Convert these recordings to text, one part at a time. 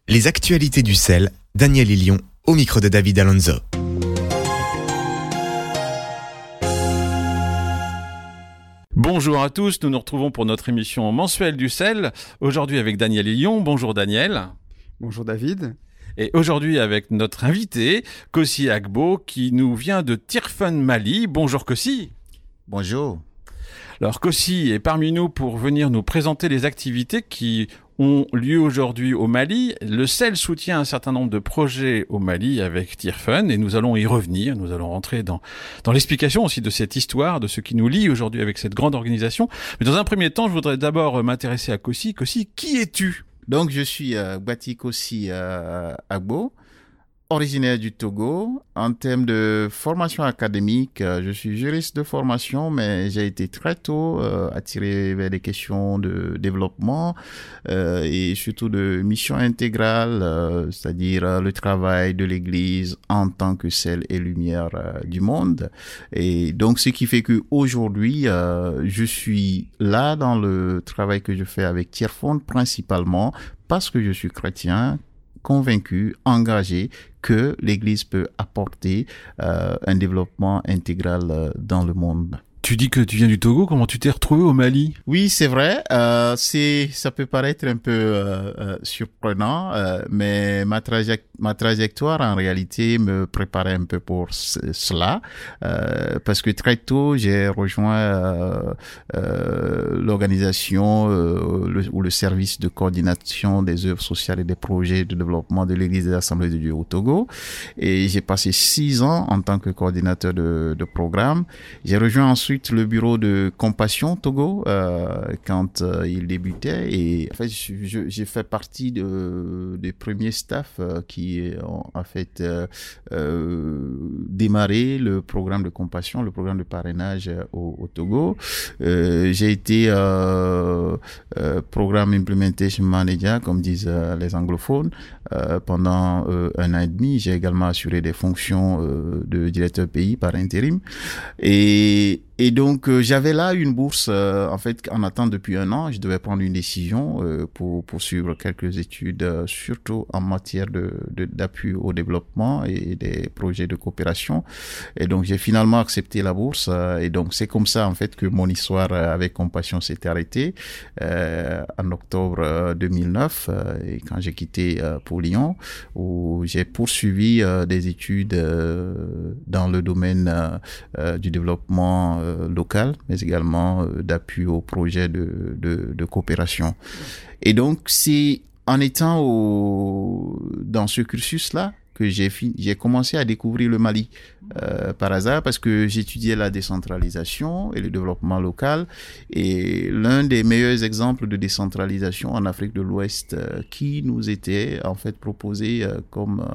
Les actualités du sel, Daniel Ilion, au micro de David Alonso. Bonjour à tous, nous nous retrouvons pour notre émission mensuelle du sel, aujourd'hui avec Daniel Ilion. Bonjour Daniel. Bonjour David. Et aujourd'hui avec notre invité, Kossi Agbo, qui nous vient de Tirfun, Mali. Bonjour Kossi. Bonjour. Alors Kossi est parmi nous pour venir nous présenter les activités qui ont lieu aujourd'hui au Mali. Le sel soutient un certain nombre de projets au Mali avec Tirfun et nous allons y revenir. Nous allons rentrer dans l'explication aussi de cette histoire, de ce qui nous lie aujourd'hui avec cette grande organisation. Mais dans un premier temps, je voudrais d'abord m'intéresser à Kossi. Kossi, qui es-tu ? Donc je suis Bati Kossi Agbo, originaire du Togo. En termes de formation académique, je suis juriste de formation, mais j'ai été très tôt attiré vers des questions de développement et surtout de mission intégrale, c'est-à-dire le travail de l'Église en tant que sel et lumière du monde. Et donc, ce qui fait que aujourd'hui, je suis là dans le travail que je fais avec Tirfun principalement parce que je suis chrétien, convaincu, engagé que l'Église peut apporter un développement intégral dans le monde. Tu dis que tu viens du Togo, comment tu t'es retrouvé au Mali ? Oui, c'est vrai. Ça peut paraître un peu surprenant, mais ma trajectoire en réalité me préparait un peu pour cela, parce que très tôt j'ai rejoint l'organisation ou le service de coordination des œuvres sociales et des projets de développement de l'Église des Assemblées de Dieu au Togo, et j'ai passé 6 ans en tant que coordinateur de programme. J'ai rejoint ensuite le bureau de Compassion Togo quand il débutait, et en fait j'ai fait partie des premiers staffs qui ont en fait démarré le programme de Compassion, le programme de parrainage au Togo. J'ai été Programme Implementation Manager, comme disent les anglophones, pendant 1 an et demi. J'ai également assuré des fonctions de directeur pays par intérim, et donc, j'avais là une bourse, en fait, en attente depuis 1 an. Je devais prendre une décision pour poursuivre quelques études, surtout en matière d'appui au développement et des projets de coopération. Et donc, j'ai finalement accepté la bourse. Et donc, c'est comme ça, en fait, que mon histoire avec Compassion s'est arrêtée en octobre 2009, et quand j'ai quitté pour Lyon, où j'ai poursuivi des études dans le domaine du développement local, mais également d'appui aux projets de coopération. Et donc, c'est en étant dans ce cursus-là que j'ai commencé à découvrir le Mali par hasard, parce que j'étudiais la décentralisation et le développement local, et l'un des meilleurs exemples de décentralisation en Afrique de l'Ouest qui nous était en fait proposé comme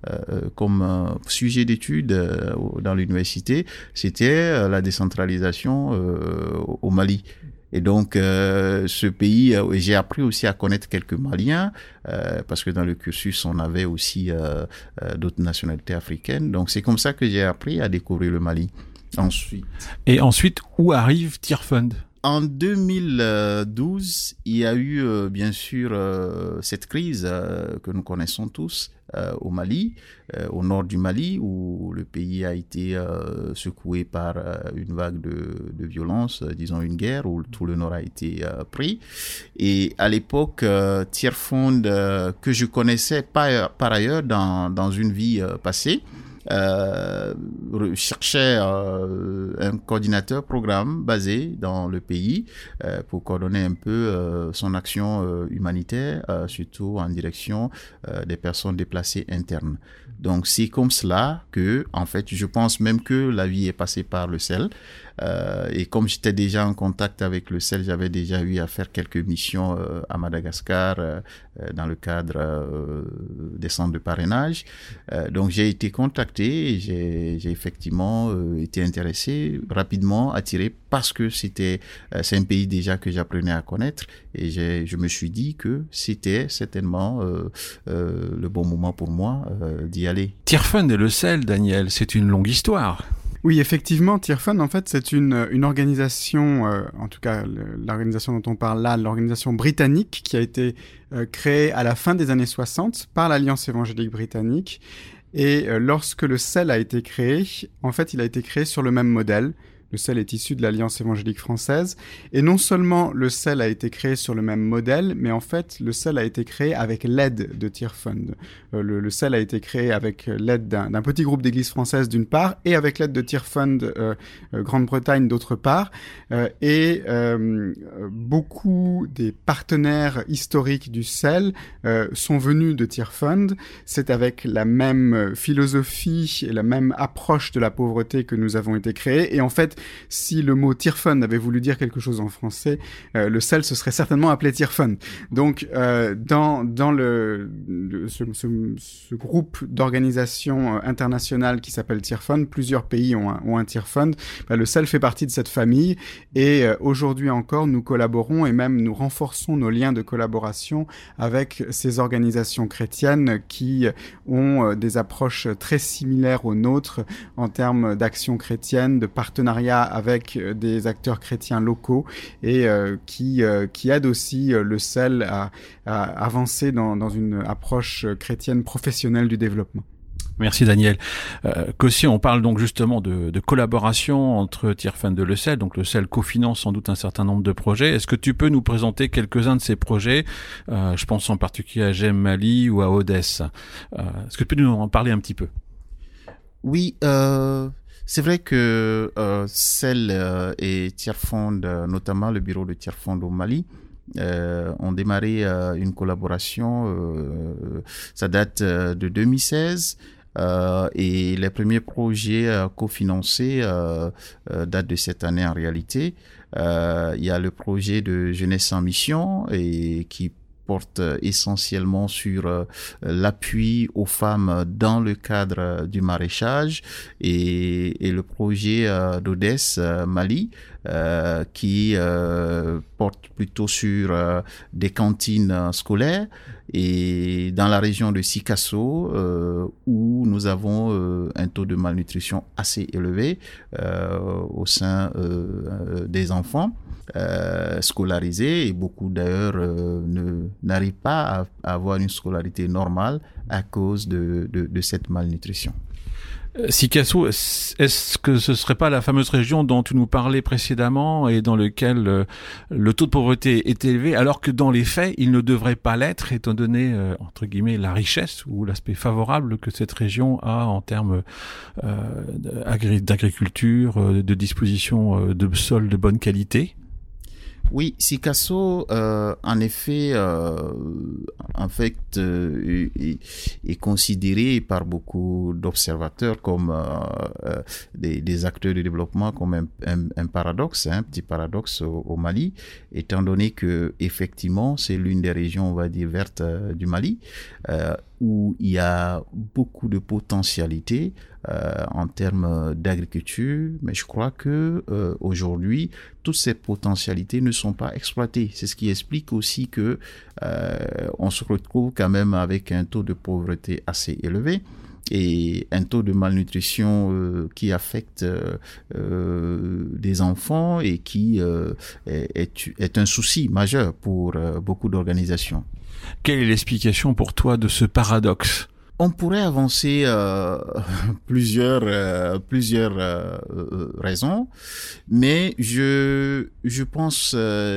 sujet d'étude dans l'université, c'était la décentralisation au Mali. Et donc, ce pays, j'ai appris aussi à connaître quelques Maliens, parce que dans le cursus, on avait aussi d'autres nationalités africaines. Donc, c'est comme ça que j'ai appris à découvrir le Mali. Et ensuite, où arrive Tirfun ? En 2012, il y a eu bien sûr cette crise que nous connaissons tous au Mali, au nord du Mali, où le pays a été secoué par une vague de violence, disons une guerre, où tout le nord a été pris. Et à l'époque, Tirfun, que je connaissais par ailleurs dans une vie passée, cherchait un coordinateur programme basé dans le pays pour coordonner un peu son action humanitaire, surtout en direction des personnes déplacées internes. Donc c'est comme cela que, en fait, je pense même que la vie est passée par le sel. Et comme j'étais déjà en contact avec le sel, j'avais déjà eu à faire quelques missions à Madagascar dans le cadre des centres de parrainage. Donc j'ai été contacté et j'ai effectivement été intéressé, rapidement attiré, parce que c'est un pays déjà que j'apprenais à connaître, et je me suis dit que c'était certainement le bon moment pour moi d'y aller. Tirfun et le sel, Daniel, c'est une longue histoire. Oui, effectivement, Tearfund, en fait, c'est une organisation, en tout cas l'organisation dont on parle là, l'organisation britannique qui a été créée à la fin des années 60 par l'Alliance évangélique britannique. Et lorsque le CEL a été créé, en fait, il a été créé sur le même modèle. Le CEL est issu de l'Alliance évangélique française. Et non seulement le CEL a été créé sur le même modèle, mais en fait, le CEL a été créé avec l'aide de Tearfund. Le CEL a été créé avec l'aide d'un petit groupe d'églises françaises d'une part, et avec l'aide de Tearfund Grande-Bretagne d'autre part. Beaucoup des partenaires historiques du CEL sont venus de Tearfund. C'est avec la même philosophie et la même approche de la pauvreté que nous avons été créés. Et en fait, si le mot Tearfund avait voulu dire quelque chose en français, le CEL se serait certainement appelé Tearfund. Donc, dans ce groupe d'organisations internationales qui s'appelle Tearfund, plusieurs pays ont un Tearfund. Le CEL fait partie de cette famille et aujourd'hui encore, nous collaborons et même nous renforçons nos liens de collaboration avec ces organisations chrétiennes qui ont des approches très similaires aux nôtres en termes d'action chrétienne, de partenariat avec des acteurs chrétiens locaux et qui aident aussi le CEL à avancer dans une approche chrétienne professionnelle du développement. Merci Daniel. Cossi, on parle donc justement de collaboration entre Tearfund et le CEL. Donc le CEL cofinance sans doute un certain nombre de projets. Est-ce que tu peux nous présenter quelques-uns de ces projets? Je pense en particulier à GEM Mali ou à Odess. Est-ce que tu peux nous en parler un petit peu? Oui, c'est vrai que CEL et Tearfund, notamment le bureau de Tearfund au Mali, ont démarré une collaboration. Ça date de 2016. Et les premiers projets cofinancés datent de cette année en réalité. Il y a le projet de Jeunesse en Mission et qui porte essentiellement sur l'appui aux femmes dans le cadre du maraîchage et le projet d'Odess Mali qui porte plutôt sur des cantines scolaires et dans la région de Sikasso où nous avons un taux de malnutrition assez élevé au sein des enfants scolarisés et beaucoup d'ailleurs n'arrivent pas à avoir une scolarité normale à cause de cette malnutrition. Sikasso, est-ce que ce serait pas la fameuse région dont tu nous parlais précédemment et dans lequel le taux de pauvreté est élevé alors que dans les faits il ne devrait pas l'être étant donné entre guillemets la richesse ou l'aspect favorable que cette région a en termes d'agriculture, de disposition de sols de bonne qualité? Oui, Sikasso, en effet, est considéré par beaucoup d'observateurs comme des acteurs de développement, comme un paradoxe, un petit paradoxe au Mali, étant donné que effectivement, c'est l'une des régions, on va dire, vertes du Mali, où il y a beaucoup de potentialités en termes d'agriculture, mais je crois que aujourd'hui, toutes ces potentialités ne sont pas exploitées. C'est ce qui explique aussi que on se retrouve quand même avec un taux de pauvreté assez élevé et un taux de malnutrition qui affecte des enfants et qui est un souci majeur pour beaucoup d'organisations. Quelle est l'explication pour toi de ce paradoxe? On pourrait avancer plusieurs raisons, mais je pense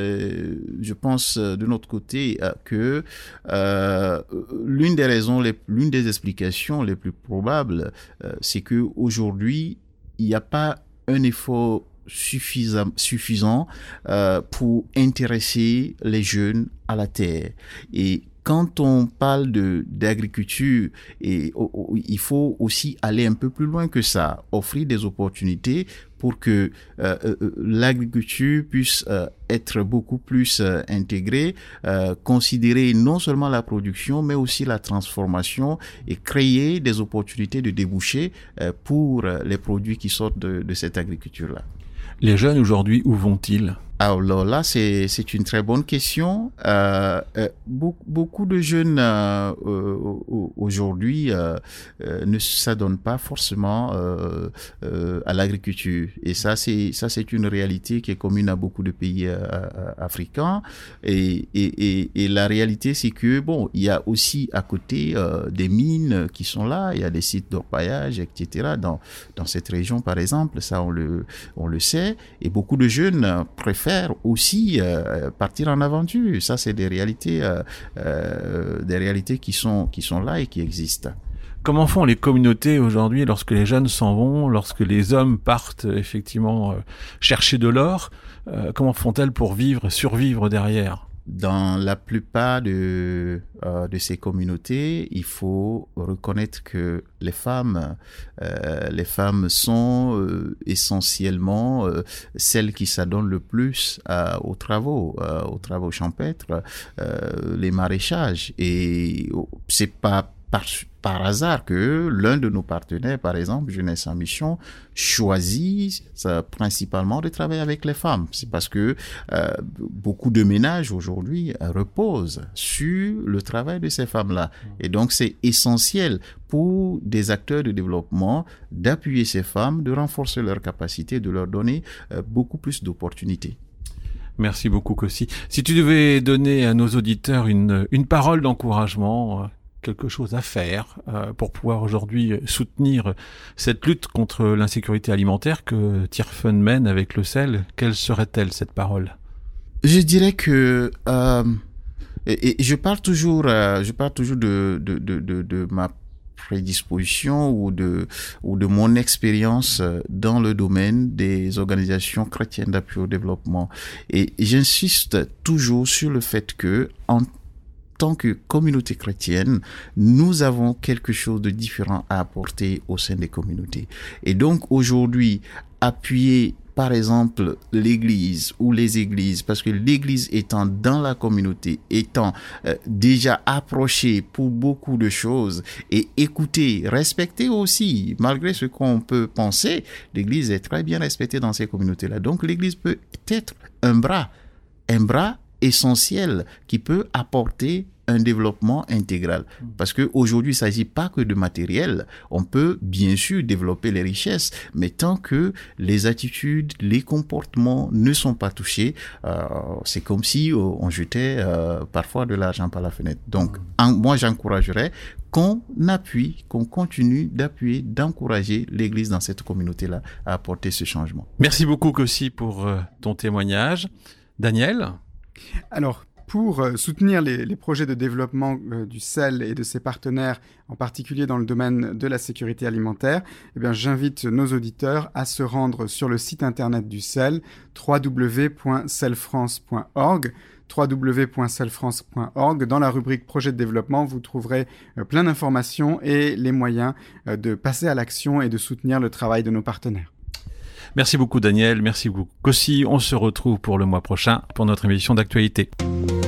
de notre côté que l'une des explications les plus probables, c'est que aujourd'hui il n'y a pas un effort suffisant pour intéresser les jeunes à la terre. Et quand on parle d'agriculture, il faut aussi aller un peu plus loin que ça, offrir des opportunités pour que l'agriculture puisse être beaucoup plus intégrée, considérer non seulement la production, mais aussi la transformation et créer des opportunités de débouchés pour les produits qui sortent de cette agriculture-là. Les jeunes aujourd'hui, où vont-ils ? Alors là, c'est une très bonne question. Beaucoup de jeunes aujourd'hui ne s'adonnent pas forcément à l'agriculture, et ça c'est une réalité qui est commune à beaucoup de pays africains. Et la réalité, c'est que bon, il y a aussi à côté des mines qui sont là, il y a des sites d'orpaillage, etc. Dans cette région, par exemple, ça on le sait, et beaucoup de jeunes préfèrent aussi partir en aventure. Ça, c'est des réalités qui sont là et qui existent. Comment font les communautés aujourd'hui lorsque les jeunes s'en vont, lorsque les hommes partent effectivement chercher de l'or? Comment font-elles pour survivre derrière? Dans la plupart de ces communautés, il faut reconnaître que les femmes sont essentiellement celles qui s'adonnent le plus aux travaux champêtres, les maraîchages. Et c'est pas par hasard que l'un de nos partenaires, par exemple, Jeunesse en Mission, choisit principalement de travailler avec les femmes. C'est parce que beaucoup de ménages aujourd'hui reposent sur le travail de ces femmes-là. Et donc, c'est essentiel pour des acteurs de développement d'appuyer ces femmes, de renforcer leurs capacités, de leur donner beaucoup plus d'opportunités. Merci beaucoup, Kossi. Si tu devais donner à nos auditeurs une parole d'encouragement, quelque chose à faire pour pouvoir aujourd'hui soutenir cette lutte contre l'insécurité alimentaire que TIRFUN mène avec le sel, quelle serait-elle cette parole? Je dirais que et je parle toujours de ma prédisposition ou de mon expérience dans le domaine des organisations chrétiennes d'appui au développement, et j'insiste toujours sur le fait que en tant que communauté chrétienne, nous avons quelque chose de différent à apporter au sein des communautés. Et donc aujourd'hui, appuyer par exemple l'église ou les églises, parce que l'église étant dans la communauté, étant déjà approchée pour beaucoup de choses, et écouter, respecter aussi, malgré ce qu'on peut penser, l'église est très bien respectée dans ces communautés-là. Donc l'église peut être un bras essentiel qui peut apporter un développement intégral. Parce qu'aujourd'hui, il ne s'agit pas que de matériel. On peut bien sûr développer les richesses, mais tant que les attitudes, les comportements ne sont pas touchés, c'est comme si on jetait parfois de l'argent par la fenêtre. Donc, moi, j'encouragerais qu'on continue d'appuyer, d'encourager l'Église dans cette communauté-là à apporter ce changement. Merci beaucoup, Kossi, pour ton témoignage. Daniel ? Alors, pour soutenir les projets de développement du sel et de ses partenaires, en particulier dans le domaine de la sécurité alimentaire, eh bien, j'invite nos auditeurs à se rendre sur le site internet du sel, www.selfrance.org. www.selfrance.org. Dans la rubrique projet de développement, vous trouverez plein d'informations et les moyens de passer à l'action et de soutenir le travail de nos partenaires. Merci beaucoup Daniel, merci beaucoup Kossi. On se retrouve pour le mois prochain pour notre émission d'actualité.